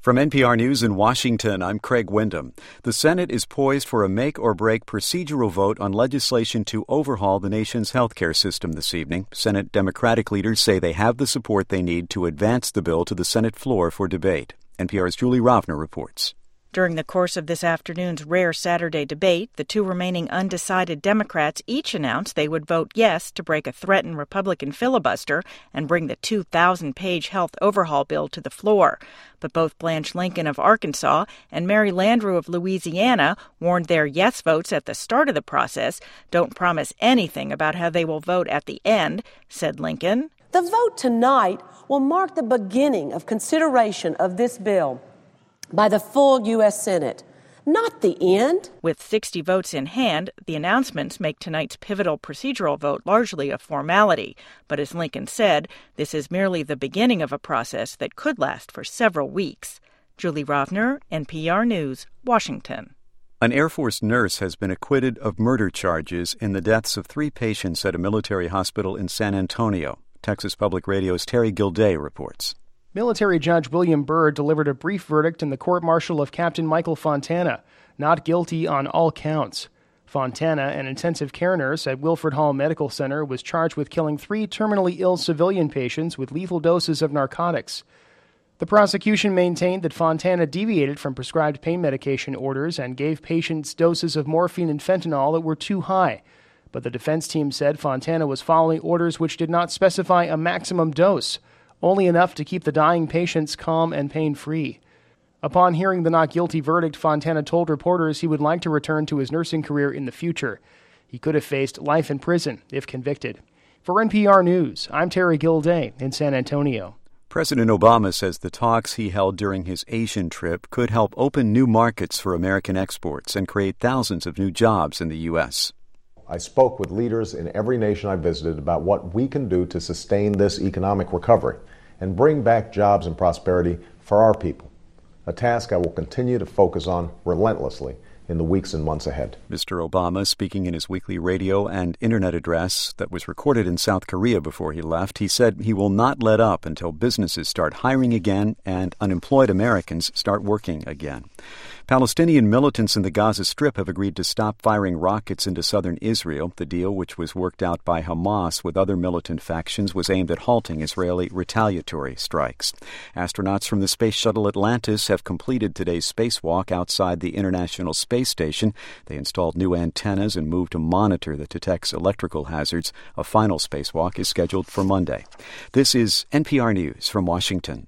From NPR News in Washington, I'm Craig Windham. The Senate is poised for a make-or-break procedural vote on legislation to overhaul the nation's healthcare system this evening. Senate Democratic leaders say they have the support they need to advance the bill to the Senate floor for debate. NPR's Julie Rovner reports. During the course of this afternoon's rare Saturday debate, the two remaining undecided Democrats each announced they would vote yes to break a threatened Republican filibuster and bring the 2,000-page health overhaul bill to the floor. But both Blanche Lincoln of Arkansas and Mary Landrieu of Louisiana warned their yes votes at the start of the process don't promise anything about how they will vote at the end, said Lincoln. The vote tonight will mark the beginning of consideration of this bill by the full U.S. Senate, not the end. With 60 votes in hand, the announcements make tonight's pivotal procedural vote largely a formality. But as Lincoln said, this is merely the beginning of a process that could last for several weeks. Julie Rovner, NPR News, Washington. An Air Force nurse has been acquitted of murder charges in the deaths of 3 patients at a military hospital in San Antonio. Texas Public Radio's Terry Gilday reports. Military Judge William Byrd delivered a brief verdict in the court-martial of Captain Michael Fontana, not guilty on all counts. Fontana, an intensive care nurse at Wilford Hall Medical Center, was charged with killing 3 terminally ill civilian patients with lethal doses of narcotics. The prosecution maintained that Fontana deviated from prescribed pain medication orders and gave patients doses of morphine and fentanyl that were too high. But the defense team said Fontana was following orders which did not specify a maximum dose, only enough to keep the dying patients calm and pain-free. Upon hearing the not guilty verdict, Fontana told reporters he would like to return to his nursing career in the future. He could have faced life in prison if convicted. For NPR News, I'm Terry Gilday in San Antonio. President Obama says the talks he held during his Asian trip could help open new markets for American exports and create thousands of new jobs in the U.S. I spoke with leaders in every nation I visited about what we can do to sustain this economic recovery and bring back jobs and prosperity for our people, a task I will continue to focus on relentlessly in the weeks and months ahead. Mr. Obama, speaking in his weekly radio and internet address that was recorded in South Korea before he left, he said he will not let up until businesses start hiring again and unemployed Americans start working again. Palestinian militants in the Gaza Strip have agreed to stop firing rockets into southern Israel. The deal, which was worked out by Hamas with other militant factions, was aimed at halting Israeli retaliatory strikes. Astronauts from the Space Shuttle Atlantis have completed today's spacewalk outside the International Space Station. They installed new antennas and moved a monitor that detects electrical hazards. A final spacewalk is scheduled for Monday. This is NPR News from Washington.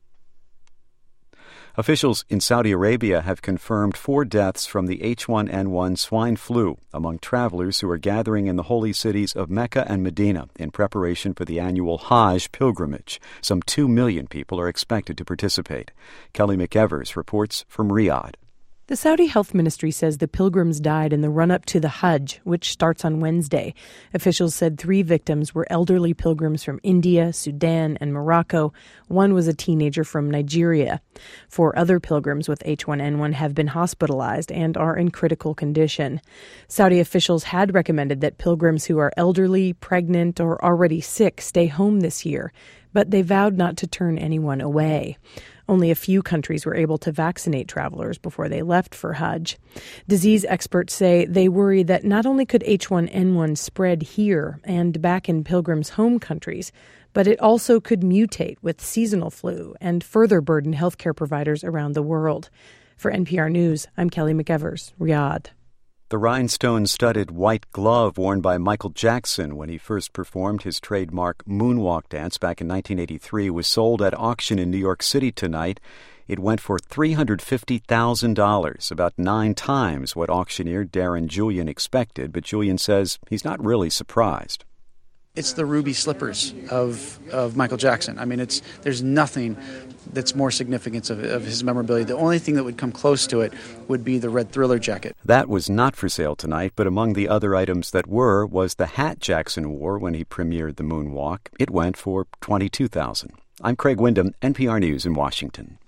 Officials in Saudi Arabia have confirmed 4 deaths from the H1N1 swine flu among travelers who are gathering in the holy cities of Mecca and Medina in preparation for the annual Hajj pilgrimage. Some 2 million people are expected to participate. Kelly McEvers reports from Riyadh. The Saudi Health Ministry says the pilgrims died in the run-up to the Hajj, which starts on Wednesday. Officials said 3 victims were elderly pilgrims from India, Sudan, and Morocco. 1 was a teenager from Nigeria. 4 other pilgrims with H1N1 have been hospitalized and are in critical condition. Saudi officials had recommended that pilgrims who are elderly, pregnant, or already sick stay home this year, but they vowed not to turn anyone away. Only a few countries were able to vaccinate travelers before they left for Hajj. Disease experts say they worry that not only could H1N1 spread here and back in pilgrims' home countries, but it also could mutate with seasonal flu and further burden healthcare providers around the world. For NPR News, I'm Kelly McEvers, Riyadh. The rhinestone-studded white glove worn by Michael Jackson when he first performed his trademark moonwalk dance back in 1983 was sold at auction in New York City tonight. It went for $350,000, about 9 times what auctioneer Darren Julian expected, but Julian says he's not really surprised. It's the ruby slippers of Michael Jackson. I mean, there's nothing that's more significant of his memorabilia. The only thing that would come close to it would be the red Thriller jacket. That was not for sale tonight, but among the other items that were was the hat Jackson wore when he premiered the moonwalk. It went for $22,000. I'm Craig Windham, NPR News in Washington.